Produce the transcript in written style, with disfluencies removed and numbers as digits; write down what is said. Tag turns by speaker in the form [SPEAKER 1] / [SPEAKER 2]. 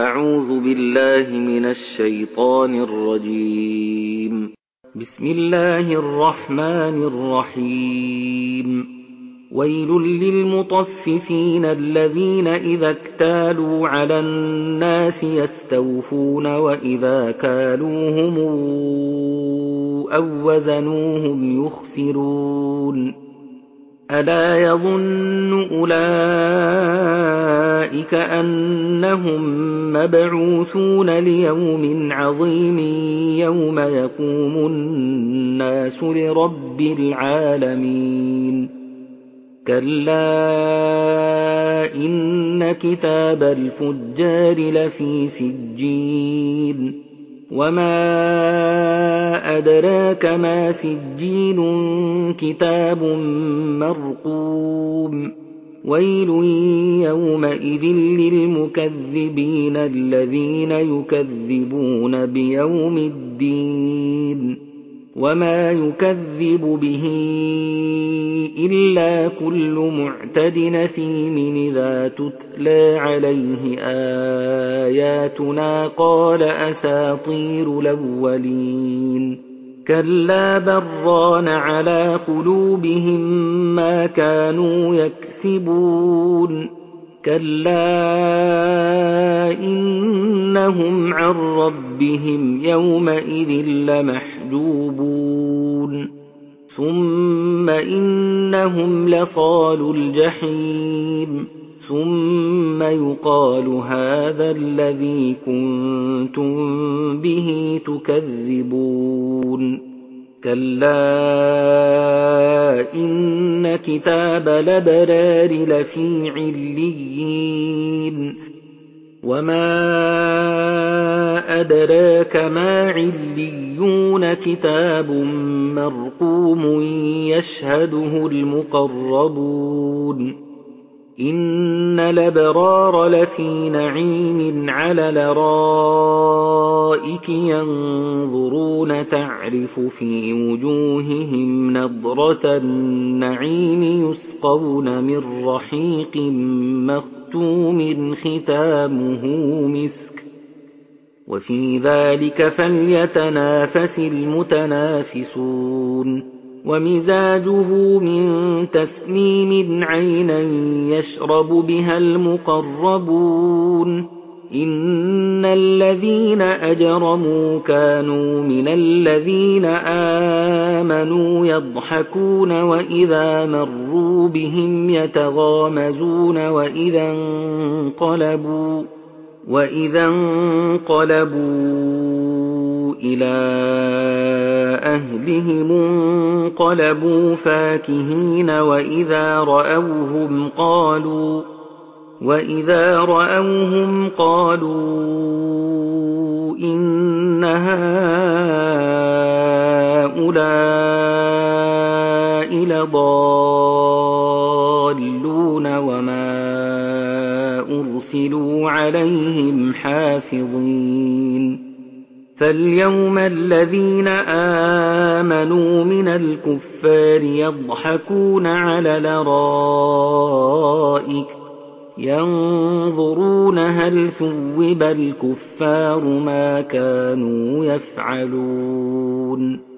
[SPEAKER 1] أعوذ بالله من الشيطان الرجيم. بسم الله الرحمن الرحيم. ويل للمطففين الذين إذا اكتالوا على الناس يستوفون وإذا كالوهم أو وزنوهم يخسرون. ألا يظن أولئك أنهم مبعوثون ليوم عظيم يوم يقوم الناس لرب العالمين. كلا إن كتاب الفجار لفي سجين. وما أدراك ما سجين كتاب مرقوم. ويل يومئذ للمكذبين الذين يكذبون بيوم الدين. وما يكذب به إلا كل معتد نثيم إذا تتلى عليه آياتنا قال أساطير الأولين. كلا بل ران على قلوبهم ما كانوا يكسبون. كلا إنهم عن ربهم يومئذ لمحجوبون. ثم إنهم لصالو الجحيم. ثم يقال هذا الذي كنتم به تكذبون. كلا إن كتاب الأبرار لفي عليين. وما أدراك ما عليون كتاب مرقوم يشهده المقربون. إن الأبرار لفي نعيم على الأرائك ينظرون تعرف في وجوههم نضرة النعيم يسقون من رحيق مختوم ختامه مسك وفي ذلك فليتنافس المتنافسون. ومزاجه من تسنيم عينا يشرب بها المقربون. إن الذين أجرموا كانوا من الذين آمنوا يضحكون وإذا مروا بهم يتغامزون وإذا انقلبوا إلى أهلهم انقلبوا فاكهين وإذا رأوهم قالوا إن هؤلاء لضالون وما أرسلوا عليهم حافظين. فاليوم الذين آمنوا من الكفار يضحكون على الأرائك ينظرون هل ثوب الكفار ما كانوا يفعلون.